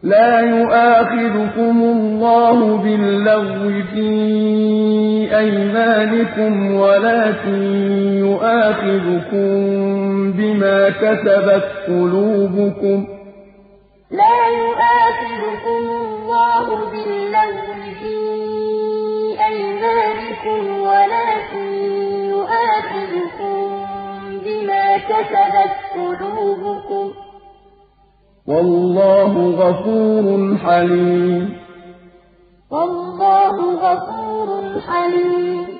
لا يؤاخذكم الله باللغو في أيمانكم ولكن يؤاخذكم بما كسبت قلوبكم. لا يؤاخذكم الله باللغو في أيمانكم ولكن يؤاخذكم بما كسبت قلوبكم. والله غفور حليم. والله غفور حليم.